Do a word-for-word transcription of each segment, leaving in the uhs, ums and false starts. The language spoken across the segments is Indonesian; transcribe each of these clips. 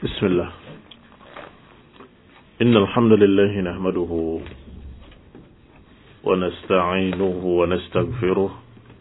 بسم الله إن الحمد لله نحمده ونستعينه ونستغفره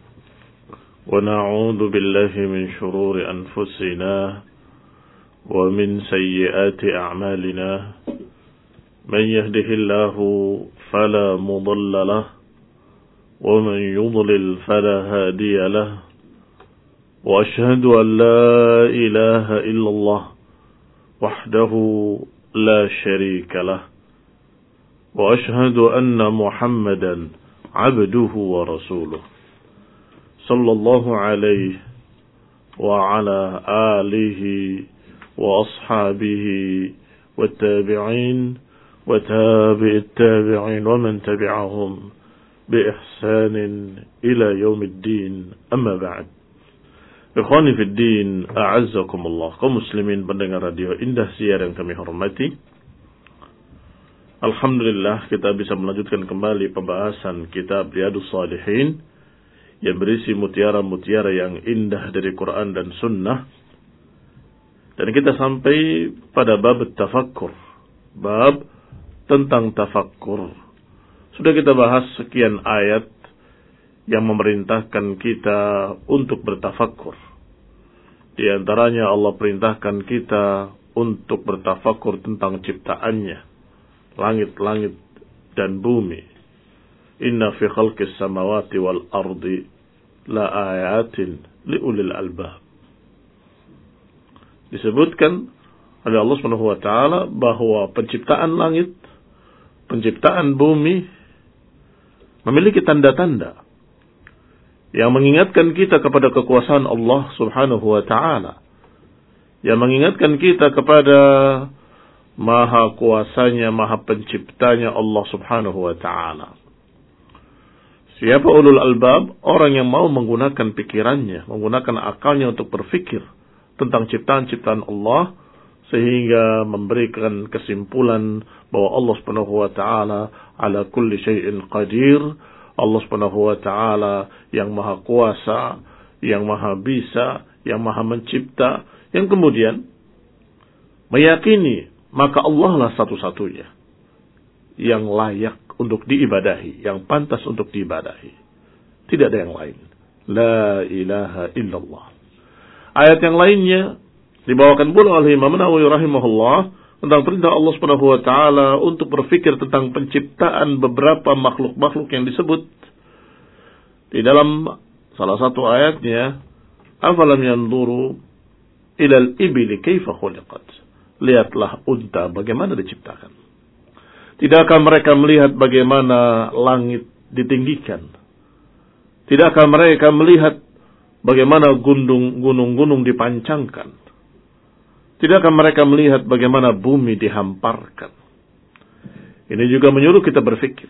ونعوذ بالله من شرور أنفسنا ومن سيئات أعمالنا من يهده الله فلا مضل له ومن يضلل فلا هادي له وأشهد أن لا إله إلا الله وحده لا شريك له وأشهد أن محمدا عبده ورسوله صلى الله عليه وعلى آله وأصحابه والتابعين وتابع التابعين ومن تبعهم بإحسان إلى يوم الدين أما بعد. Ikhwani fid din, a'azzakumullah. Kaum muslimin pendengar radio Indah Siar yang kami hormati. Alhamdulillah kita bisa melanjutkan kembali pembahasan kitab Riyadhus Shalihin yang berisi mutiara-mutiara yang indah dari Quran dan Sunnah. Dan kita sampai pada bab tafakkur. Bab tentang tafakkur. Sudah kita bahas sekian ayat yang memerintahkan kita untuk bertafakkur. Di antaranya Allah perintahkan kita untuk bertafakkur tentang ciptaannya, langit-langit dan bumi. Inna fi khalqis samawati wal ardi la ayatin liulil albab. Disebutkan oleh Allah Subhanahu wa taala bahwa penciptaan langit, penciptaan bumi memiliki tanda-tanda yang mengingatkan kita kepada kekuasaan Allah Subhanahu wa ta'ala, yang mengingatkan kita kepada maha kuasanya, maha penciptanya Allah Subhanahu wa ta'ala. Siapa ulul albab? Orang yang mau menggunakan pikirannya, menggunakan akalnya untuk berfikir tentang ciptaan-ciptaan Allah, sehingga memberikan kesimpulan bahwa Allah Subhanahu wa ta'ala ala kulli syai'in qadir. Allah Subhanahu wa ta'ala yang maha kuasa, yang maha bisa, yang maha mencipta, yang kemudian meyakini maka Allah lah satu-satunya yang layak untuk diibadahi, yang pantas untuk diibadahi. Tidak ada yang lain. La ilaha illallah. Ayat yang lainnya dibawakan pula oleh Imam Nawawi rahimahullah tentang perintah Allah Subhanahu wa taala untuk berfikir tentang penciptaan beberapa makhluk-makhluk yang disebut di dalam salah satu ayatnya, afalam yanzuru ilal ibli kaifa khuliqat. Lihatlah unta bagaimana diciptakan. Tidakkah mereka melihat bagaimana langit ditinggikan? Tidakkah mereka melihat bagaimana gunung-gunung dipancangkan? Tidakkah mereka melihat bagaimana bumi dihamparkan? Ini juga menyuruh kita berfikir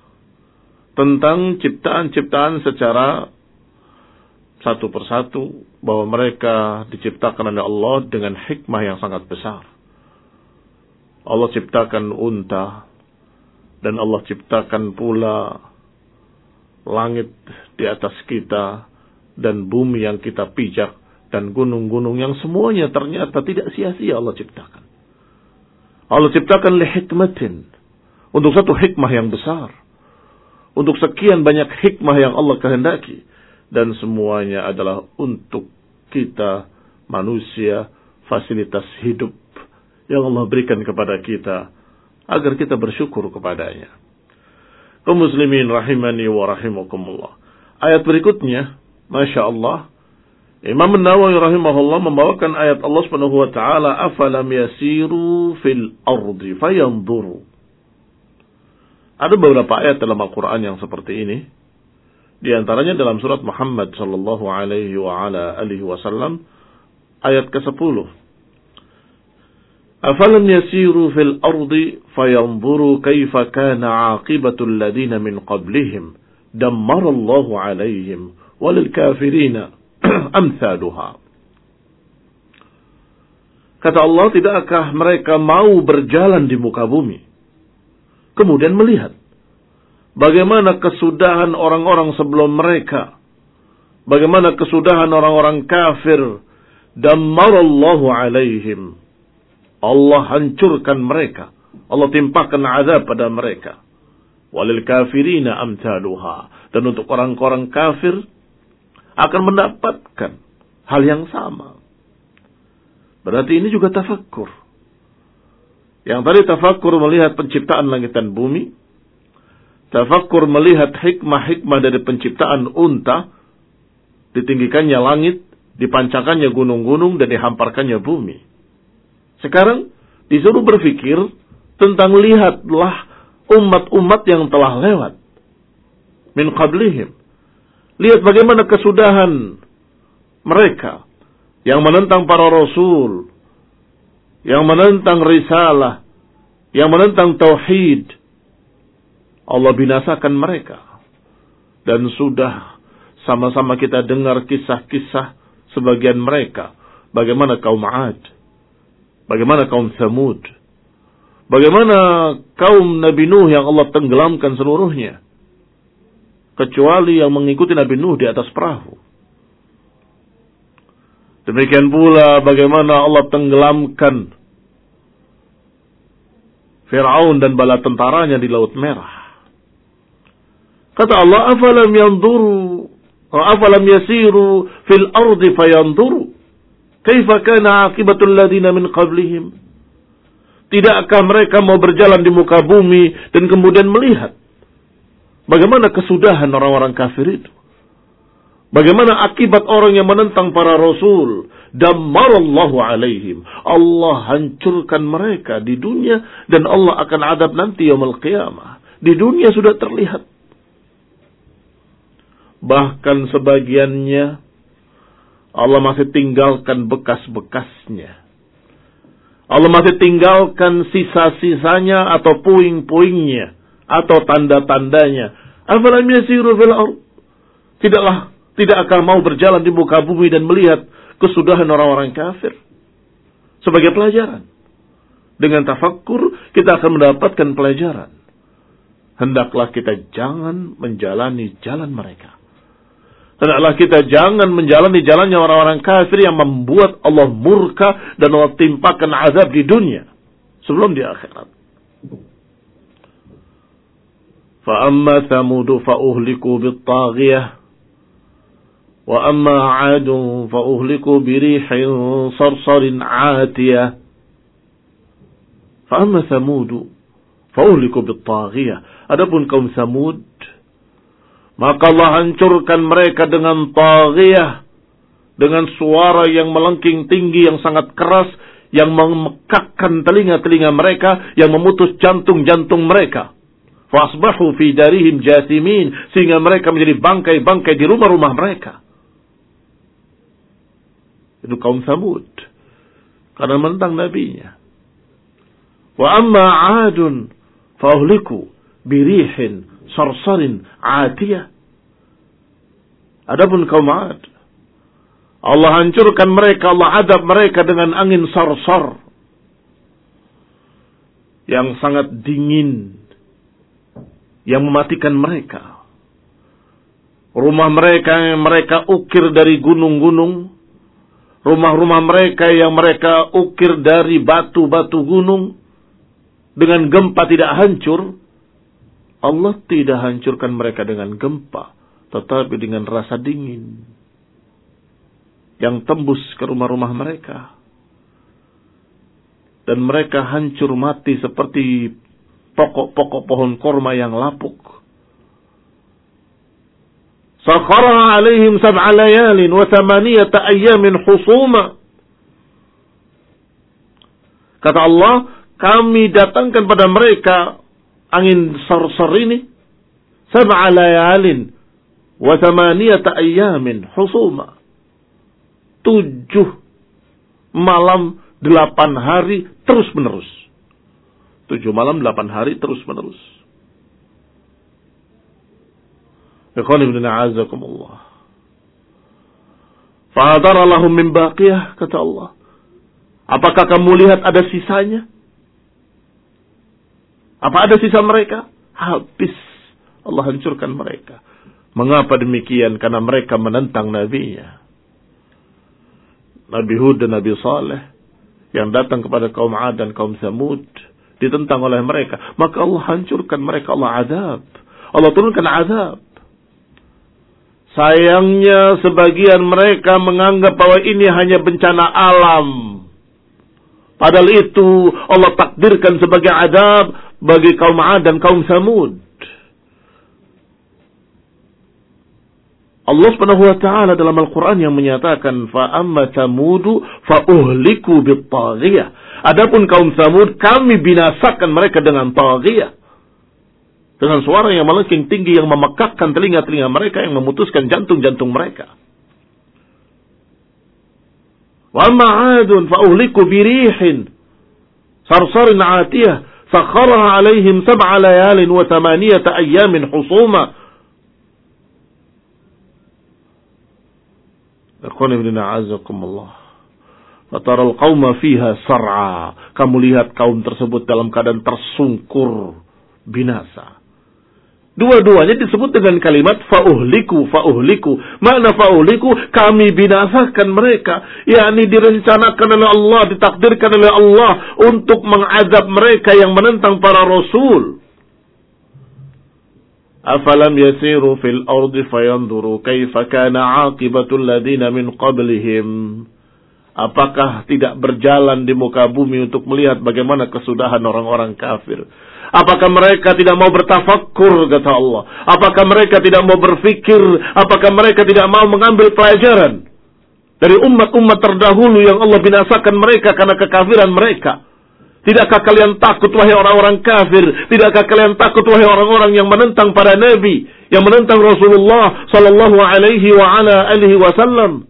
tentang ciptaan-ciptaan secara satu persatu, bahwa mereka diciptakan oleh Allah dengan hikmah yang sangat besar. Allah ciptakan unta, dan Allah ciptakan pula langit di atas kita, dan bumi yang kita pijak, dan gunung-gunung yang semuanya ternyata tidak sia-sia Allah ciptakan. Allah ciptakan li hikmatin, untuk satu hikmah yang besar, untuk sekian banyak hikmah yang Allah kehendaki, dan semuanya adalah untuk kita manusia, fasilitas hidup yang Allah berikan kepada kita agar kita bersyukur kepadanya. Kaum muslimin rahimani wa rahimakumullah. Ayat berikutnya, Masya Allah, Imam Nawawi rahimahullah membawakan ayat Allah Subhanahu wa taala, afalam yasiru fil ardi fayanzuru. Ada beberapa ayat dalam Al-Qur'an yang seperti ini. Di antaranya dalam surat Muhammad sallallahu alaihi wa ala alihi wasallam ayat kesepuluh. Afalam yasiru fil ardi fayanzuru kaifa kana 'aqibatul ladina min qablihim dammarallahu alaihim walil kafirina amsaluha. Kata Allah, tidakkah mereka mau berjalan di muka bumi, kemudian melihat bagaimana kesudahan orang-orang sebelum mereka, bagaimana kesudahan orang-orang kafir, dammarallahu alaihim, Allah hancurkan mereka. Allah timpakan azab pada mereka. Walil kafirina amthaluha. Dan untuk orang-orang kafir akan mendapatkan hal yang sama. Berarti ini juga tafakkur. Yang tadi tafakkur melihat penciptaan langit dan bumi. Tafakkur melihat hikmah-hikmah dari penciptaan unta. Ditinggikannya langit, dipancakannya gunung-gunung, dan dihamparkannya bumi. Sekarang disuruh berpikir tentang lihatlah umat-umat yang telah lewat. Min qablihim. Lihat bagaimana kesudahan mereka yang menentang para rasul, yang menentang risalah, yang menentang tauhid. Allah binasakan mereka. Dan sudah sama-sama kita dengar kisah-kisah sebagian mereka. Bagaimana kaum Ad, bagaimana kaum Thamud, bagaimana kaum Nabi Nuh yang Allah tenggelamkan seluruhnya. Kecuali yang mengikuti Nabi Nuh di atas perahu. Demikian pula bagaimana Allah tenggelamkan Fir'aun dan bala tentaranya di Laut Merah. Kata Allah, afalam yanzuru afalam yasiru fil ardi fayanzuru kaifa kana aqibatul ladina min qablihim. Tidakkah mereka mau berjalan di muka bumi dan kemudian melihat bagaimana kesudahan orang-orang kafir itu? Bagaimana akibat orang yang menentang para rasul? Dammarallahu alaihim. Allah hancurkan mereka di dunia dan Allah akan adab nanti yaumul qiyamah. Di dunia sudah terlihat. Bahkan sebagiannya Allah masih tinggalkan bekas-bekasnya. Allah masih tinggalkan sisa-sisanya atau puing-puingnya atau tanda-tandanya. Afalam yasiru fil ardh. Tidaklah tidak akan mau berjalan di muka bumi dan melihat kesudahan orang-orang kafir sebagai pelajaran. Dengan tafakkur kita akan mendapatkan pelajaran. Hendaklah kita jangan menjalani jalan mereka. Hendaklah kita jangan menjalani jalannya orang-orang kafir yang membuat Allah murka dan Allah timpakan azab di dunia sebelum di akhirat. Fa amma Thamud fa uhliku bit taghiyah wa amma 'ad fa uhliku bi rihin sarsarin 'atiyah. Fa amma Thamud fa uhliku bit taghiyah. Adapun kaum Thamud, maka Allah hancurkan mereka dengan taghiyah, dengan suara yang melengking tinggi yang sangat keras, yang memekakkan telinga-telinga mereka, yang memutus jantung-jantung mereka. Fasbahu fi darihim jathimin, sehingga mereka menjadi bangkai-bangkai di rumah-rumah mereka. Itu kaum Thamud, karena menentang nabinya. Wa amma 'adun fa uhliku birihin sarsarin 'atiyah. Adapun kaum 'Ad, Allah hancurkan mereka, Allah adab mereka dengan angin sarsar yang sangat dingin, yang mematikan mereka. Rumah mereka yang mereka ukir dari gunung-gunung, rumah-rumah mereka yang mereka ukir dari batu-batu gunung, dengan gempa tidak hancur. Allah tidak hancurkan mereka dengan gempa, tetapi dengan rasa dingin yang tembus ke rumah-rumah mereka. Dan mereka hancur mati seperti pokok-pokok pohon korma yang lapuk. Sakhara alaihim sab'a layalin wa thamaniyata ayyamin husuma. Kata Allah, kami datangkan pada mereka angin sarsar ini sab'a layalin wa thamaniyata ayyamin husuma. Tujuh malam, delapan hari terus menerus. Tujuh malam, delapan hari terus menerus. Ikhwan ibn a'azakumullah. Fa'adara lahum min baqiyah, kata Allah. Apakah kamu lihat ada sisanya? Apa ada sisa mereka? Habis. Allah hancurkan mereka. Mengapa demikian? Karena mereka menentang nabinya. Nabi Hud dan Nabi Saleh yang datang kepada kaum 'Ad dan kaum Tsamud ditentang oleh mereka, maka Allah hancurkan mereka, Allah azab. Allah turunkan azab. Sayangnya sebagian mereka menganggap bahwa ini hanya bencana alam. Padahal itu Allah takdirkan sebagai azab bagi kaum 'Ad dan kaum Tsamud. Allah Subhanahu wa taala dalam Al-Qur'an yang menyatakan fa amma Tsamudu fa uhliku bit-taghiyah. Adapun kaum Tsamud kami binasakan mereka dengan taghiyah. Dengan suara yang melengking tinggi yang memekakkan telinga-telinga mereka, yang memutuskan jantung-jantung mereka. Wa amma 'Adun fa uhliku birihin sarsarin 'atiyah sakharaha 'alaihim sab'a layalin wa thamaniyata ayyamin husuma. Ikhwan ibn a'azakumullah. Fataral qauma fiha sar'a. Kamu lihat kaum tersebut dalam keadaan tersungkur, binasa. Dua-duanya disebut dengan kalimat fa'uhliku, fa'uhliku. Makna fa'uhliku, kami binasakan mereka. Yakni direncanakan oleh Allah, ditakdirkan oleh Allah untuk mengazab mereka yang menentang para rasul. Afalam yasiru fil ardi fayanzuru kaifa kana 'aqibatul ladina min qablihim. Apakah tidak berjalan di muka bumi untuk melihat bagaimana kesudahan orang-orang kafir? Apakah mereka tidak mau bertafakkur, kata Allah? Apakah mereka tidak mau berfikir? Apakah mereka tidak mau mengambil pelajaran dari umat-umat terdahulu yang Allah binasakan mereka karena kekafiran mereka? Tidakkah kalian takut, wahai orang-orang kafir? Tidakkah kalian takut, wahai orang-orang yang menentang para nabi, yang menentang Rasulullah sallallahu alaihi wa ala alihi wasallam?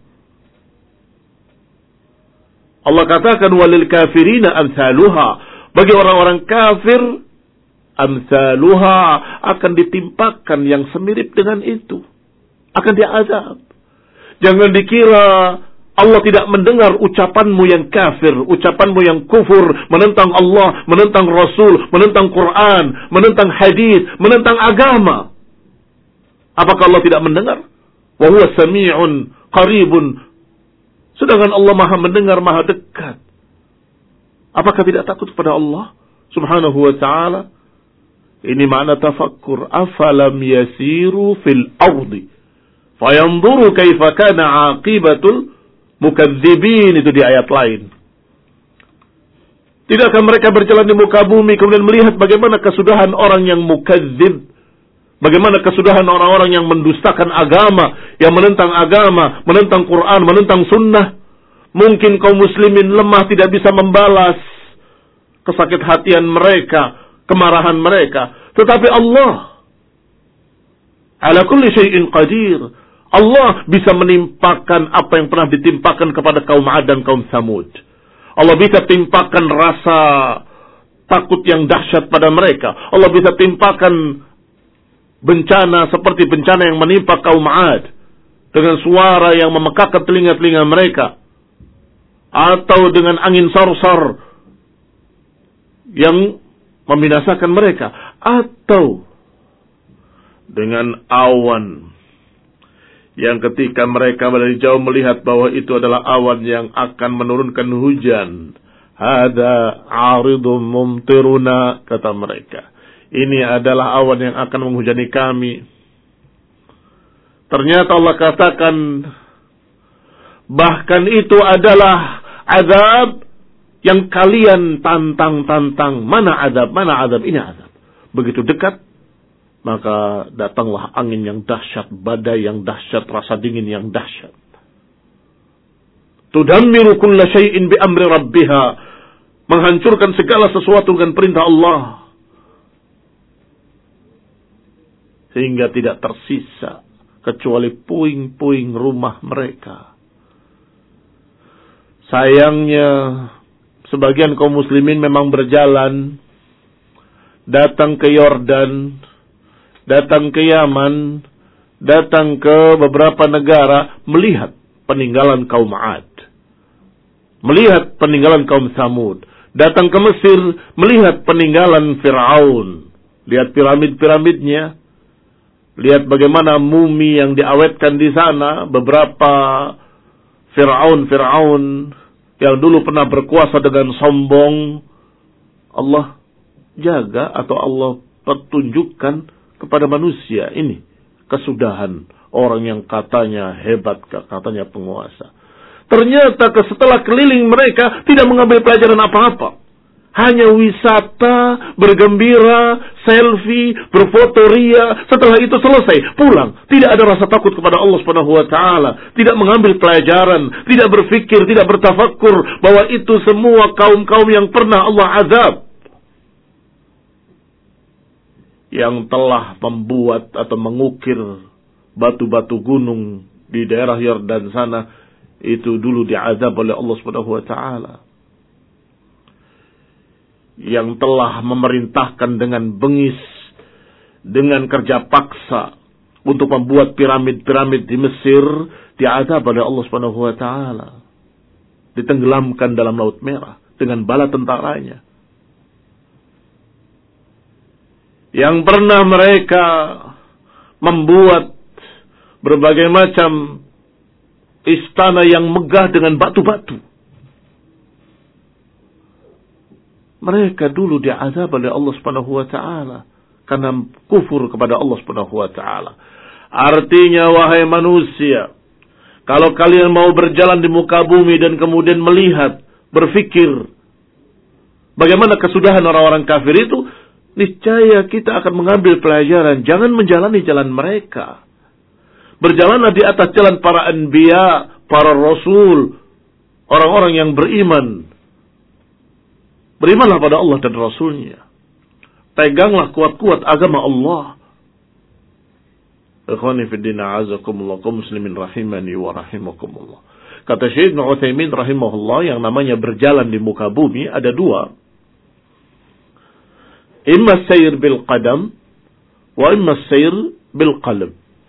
Allah katakan walil kafirina amsaluha. Bagi orang-orang kafir, amsaluha, akan ditimpakan yang semirip dengan itu. Akan diazab. Jangan dikira Allah tidak mendengar ucapanmu yang kafir, ucapanmu yang kufur, menentang Allah, menentang Rasul, menentang Quran, menentang hadis, menentang agama. Apakah Allah tidak mendengar? Wa huwa sami'un qaribun. Sedangkan Allah Maha mendengar, Maha dekat. Apakah tidak takut kepada Allah Subhanahu wa ta'ala? Ini makna tafakkur. Afalam yasiru fil ardi fayanzuru kaifa kana 'aqibatul mukadzibin. Itu di ayat lain. Tidakkah mereka berjalan di muka bumi kemudian melihat bagaimana kesudahan orang yang mukadzib, bagaimana kesudahan orang-orang yang mendustakan agama, yang menentang agama, menentang Quran, menentang sunnah. Mungkin kaum muslimin lemah, tidak bisa membalas kesakit hatian mereka, kemarahan mereka. Tetapi Allah ala kulli syai'in qadir. Allah bisa menimpakan apa yang pernah ditimpakan kepada kaum 'Ad dan kaum Tsamud. Allah bisa timpakan rasa takut yang dahsyat pada mereka. Allah bisa timpakan bencana seperti bencana yang menimpa kaum 'Ad dengan suara yang memekakkan telinga-telinga mereka, atau dengan angin sarsar yang membinasakan mereka, atau dengan awan yang ketika mereka dari jauh melihat bahwa itu adalah awan yang akan menurunkan hujan. Hada 'aridum mumtiruna, kata mereka. Ini adalah awan yang akan menghujani kami. Ternyata Allah katakan bahkan itu adalah azab yang kalian tantang-tantang. Mana azab? Mana azab? Ini azab. Begitu dekat, maka datanglah angin yang dahsyat, badai yang dahsyat, rasa dingin yang dahsyat. Tudammiru kulla syai'in bi amri rabbiha. Menghancurkan segala sesuatu dengan perintah Allah. Sehingga tidak tersisa kecuali puing-puing rumah mereka. Sayangnya, sebagian kaum muslimin memang berjalan, datang ke Yordan, datang ke Yaman, datang ke beberapa negara, melihat peninggalan kaum 'Ad, melihat peninggalan kaum Tsamud, datang ke Mesir, melihat peninggalan Fir'aun, lihat piramid-piramidnya, lihat bagaimana mumi yang diawetkan di sana, beberapa Fir'aun-Fir'aun yang dulu pernah berkuasa dengan sombong, Allah jaga atau Allah pertunjukkan kepada manusia ini kesudahan orang yang katanya hebat, katanya penguasa. Ternyata setelah keliling mereka tidak mengambil pelajaran apa-apa. Hanya wisata, bergembira, selfie, berfoto ria. Setelah itu selesai, pulang. Tidak ada rasa takut kepada Allah Subhanahu wa taala, tidak mengambil pelajaran, tidak berfikir, tidak bertafakkur bahwa itu semua kaum-kaum yang pernah Allah azab, yang telah membuat atau mengukir batu-batu gunung di daerah Yordan sana, itu dulu diazab oleh Allah Subhanahu wa taala. Yang telah memerintahkan dengan bengis, dengan kerja paksa untuk membuat piramid-piramid di Mesir, diazab oleh Allah Subhanahu wa taala. Ditenggelamkan dalam Laut Merah dengan bala tentaranya. Yang pernah mereka membuat berbagai macam istana yang megah dengan batu-batu. Mereka dulu diazab oleh Allah Subhanahu wa taala karena kufur kepada Allah Subhanahu wa taala. Artinya, wahai manusia, kalau kalian mau berjalan di muka bumi dan kemudian melihat, berfikir bagaimana kesudahan orang-orang kafir itu, niscaya kita akan mengambil pelajaran. Jangan menjalani jalan mereka. Berjalanlah di atas jalan para anbiya, para rasul, orang-orang yang beriman. Berimanlah pada Allah dan Rasulnya. Peganglah kuat-kuat agama Allah. Ikhwani fiddin a'azakumullah, kaum muslimin rahimani wa rahimakumullah. Kata Syekh Ibnu Utsaimin rahimahullah, yang namanya berjalan di muka bumi ada dua. Imma sayr bil qadam wa imma sayr bil qalb.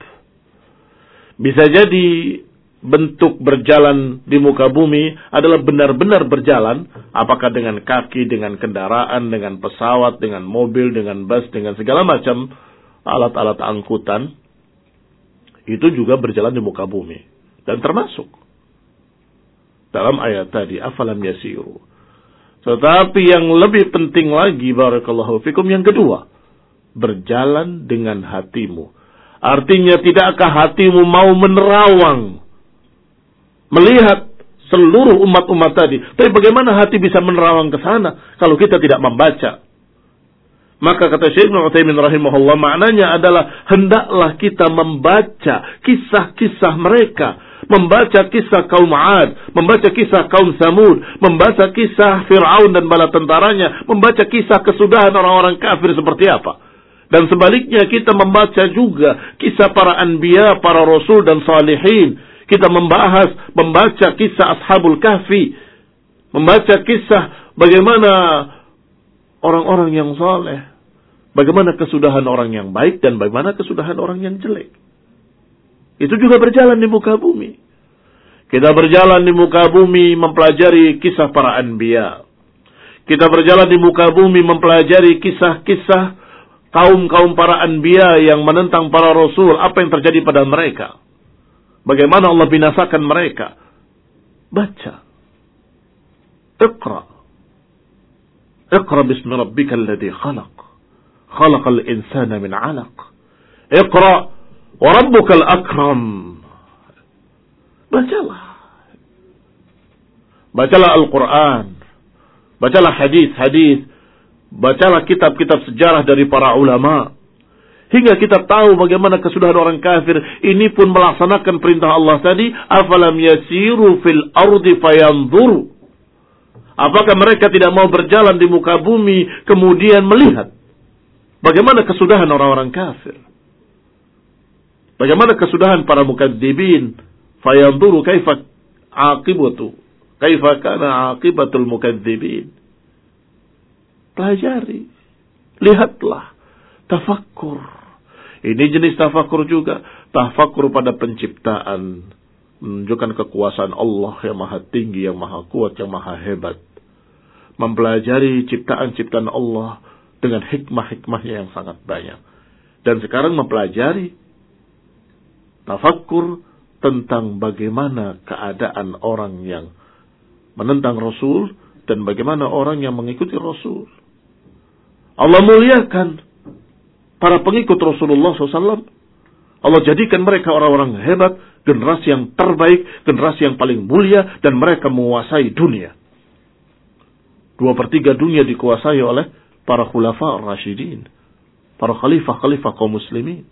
Bisa jadi bentuk berjalan di muka bumi adalah benar-benar berjalan, apakah dengan kaki, dengan kendaraan, dengan pesawat, dengan mobil, dengan bus, dengan segala macam alat-alat angkutan. Itu juga berjalan di muka bumi. Dan termasuk dalam ayat tadi, afalam yasiru. Tetapi yang lebih penting lagi, barakallahu fikum, yang kedua, berjalan dengan hatimu. Artinya, tidakkah hatimu mau menerawang melihat seluruh umat-umat tadi? Tapi bagaimana hati bisa menerawang ke sana kalau kita tidak membaca? Maka kata Syekh Ibnu Utsaimin rahimahullah, maknanya adalah hendaklah kita membaca kisah-kisah mereka, membaca kisah kaum 'Ad, membaca kisah kaum Samud, membaca kisah Fir'aun dan bala tentaranya, membaca kisah kesudahan orang-orang kafir seperti apa. Dan sebaliknya kita membaca juga kisah para anbiya, para rasul dan salihin. Kita membahas, membaca kisah Ashabul Kahfi, membaca kisah bagaimana orang-orang yang saleh, bagaimana kesudahan orang yang baik dan bagaimana kesudahan orang yang jelek. Itu juga berjalan di muka bumi. Kita berjalan di muka bumi mempelajari kisah para anbiya. Kita berjalan di muka bumi mempelajari kisah-kisah kaum-kaum para anbiya yang menentang para rasul, apa yang terjadi pada mereka. Bagaimana Allah binasakan mereka. Baca. Iqra. Iqra bismi rabbika alladhi khalaq. Khalaqal insana min 'alaq. Iqra wa rabbukal akram. Bacalah. Bacalah Al-Quran. Bacalah hadis-hadis. Bacalah kitab-kitab sejarah dari para ulama. Hingga kita tahu bagaimana kesudahan orang kafir. Ini pun melaksanakan perintah Allah tadi. Afalam yasiru fil ardi fayanzuru. Apakah mereka tidak mau berjalan di muka bumi kemudian melihat bagaimana kesudahan orang-orang kafir? Bagaimana kesudahan para mukadzibin? Fayanzuru kaifa aqibatu. Kaifa kana aqibatul mukadzibin. Pelajari. Lihatlah. Tafakkur. Ini jenis tafakkur juga. Tafakkur pada penciptaan. Menunjukkan kekuasaan Allah yang maha tinggi, yang maha kuat, yang maha hebat. Mempelajari ciptaan-ciptaan Allah dengan hikmah-hikmahnya yang sangat banyak. Dan sekarang mempelajari tafakkur tentang bagaimana keadaan orang yang menentang Rasul dan bagaimana orang yang mengikuti Rasul. Allah muliakan para pengikut Rasulullah shallallahu alaihi wasallam. Allah jadikan mereka orang-orang hebat, generasi yang terbaik, generasi yang paling mulia, dan mereka menguasai dunia. Dua per tiga dunia dikuasai oleh para khulafa ar-rasyidin, para khalifah-khalifah kaum muslimin.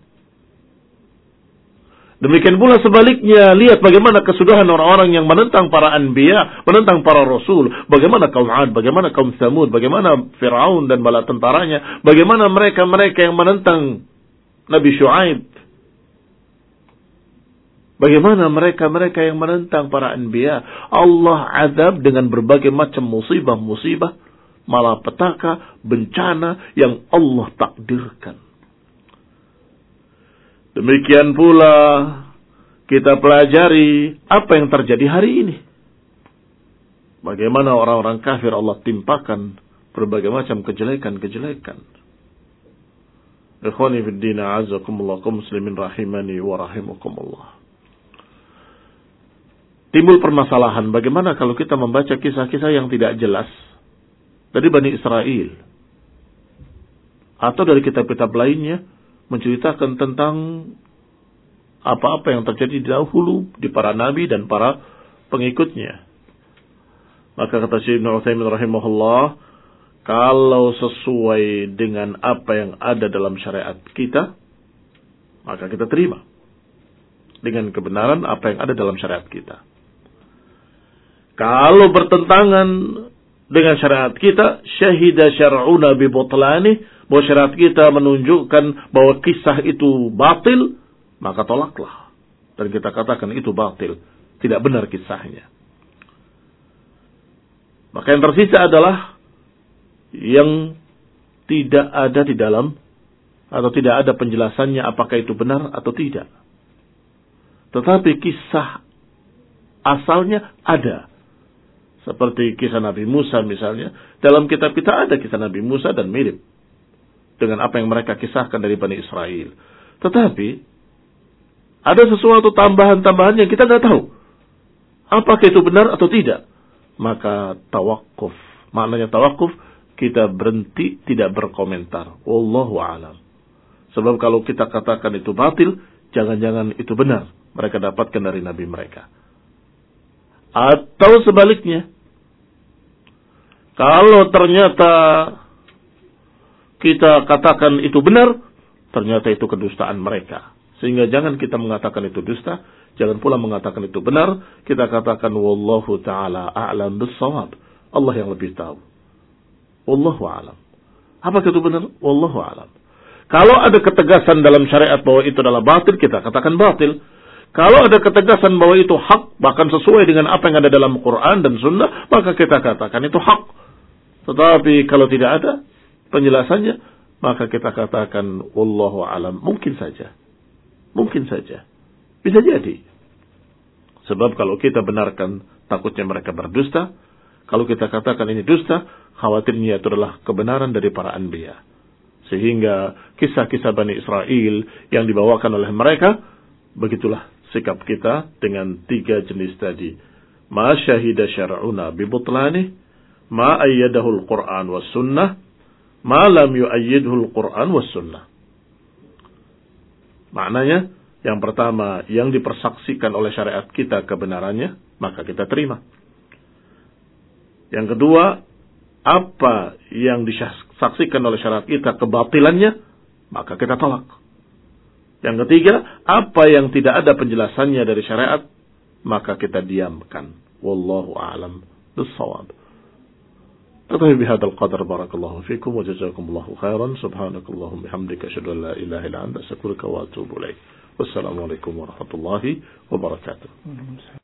Demikian pula sebaliknya, lihat bagaimana kesudahan orang-orang yang menentang para anbiya, menentang para rasul. Bagaimana kaum Ad, bagaimana kaum Thamud, bagaimana Fir'aun dan bala tentaranya. Bagaimana mereka-mereka yang menentang Nabi Syuaib. Bagaimana mereka-mereka yang menentang para anbiya. Allah azab dengan berbagai macam musibah-musibah, malapetaka, bencana yang Allah takdirkan. Demikian pula kita pelajari apa yang terjadi hari ini. Bagaimana orang-orang kafir Allah timpakan berbagai macam kejelekan-kejelekan. Ikhwani fid din, a'azzakumullah, kaum muslimin rahimani wa rahimakumullah. Timbul permasalahan, bagaimana kalau kita membaca kisah-kisah yang tidak jelas dari Bani Israel atau dari kitab-kitab lainnya, menceritakan tentang apa-apa yang terjadi dahulu di para nabi dan para pengikutnya. Maka kata Syekh Ibnu Utsaimin rahimahullah, kalau sesuai dengan apa yang ada dalam syariat kita, maka kita terima dengan kebenaran apa yang ada dalam syariat kita. Kalau bertentangan dengan syariat kita, syahida syar'una bi butlani, bahwa syariat kita menunjukkan bahwa kisah itu batil, maka tolaklah. Dan kita katakan itu batil, tidak benar kisahnya. Maka yang tersisa adalah yang tidak ada di dalam, atau tidak ada penjelasannya apakah itu benar atau tidak. Tetapi kisah asalnya ada. Seperti kisah Nabi Musa misalnya. Dalam kitab kita ada kisah Nabi Musa dan mirip dengan apa yang mereka kisahkan dari Bani Israel. Tetapi ada sesuatu tambahan-tambahan yang kita tidak tahu apakah itu benar atau tidak. Maka tawakuf. Maknanya tawakuf, kita berhenti tidak berkomentar. Wallahu a'lam. Sebab kalau kita katakan itu batil, jangan-jangan itu benar mereka dapatkan dari Nabi mereka. Atau sebaliknya, kalau ternyata kita katakan itu benar, ternyata itu kedustaan mereka. Sehingga jangan kita mengatakan itu dusta, jangan pula mengatakan itu benar. Kita katakan wallahu ta'ala a'lam bis-shawab. Allah yang lebih tahu. Wallahu a'lam. Apakah itu benar? Wallahu a'lam. Kalau ada ketegasan dalam syariat bahwa itu adalah batil, kita katakan batil. Kalau ada ketegasan bahwa itu hak, bahkan sesuai dengan apa yang ada dalam Quran dan Sunnah, maka kita katakan itu hak. Tetapi kalau tidak ada penjelasannya, maka kita katakan wallahu a'lam. Mungkin saja. Mungkin saja. Bisa jadi. Sebab kalau kita benarkan, takutnya mereka berdusta. Kalau kita katakan ini dusta, khawatirnya itu adalah kebenaran dari para anbiya. Sehingga kisah-kisah Bani Israel yang dibawakan oleh mereka, begitulah sikap kita dengan tiga jenis tadi. Ma syahida syar'una bi butlani, ma ayyadahu al-Qur'an was sunnah, ma lam yu'ayyidhu al-Qur'an was sunnah. Maknanya, yang pertama, yang dipersaksikan oleh syariat kita kebenarannya, maka kita terima. Yang kedua, apa yang disaksikan oleh syariat kita kebatilannya, maka kita tolak. Yang ketiga, apa yang tidak ada penjelasannya dari syariat, maka kita diamkan. Wallahu a'lam bis-shawab. Tetapi bihadzal qadar barakallahu fikum wa jazakumullahu khairan. Subhanakallahumma bihamdika asyhadu an la ilaha illa anta astaghfiruka wa atubu ilaik. Wassalamualaikum warahmatullahi wabarakatuh.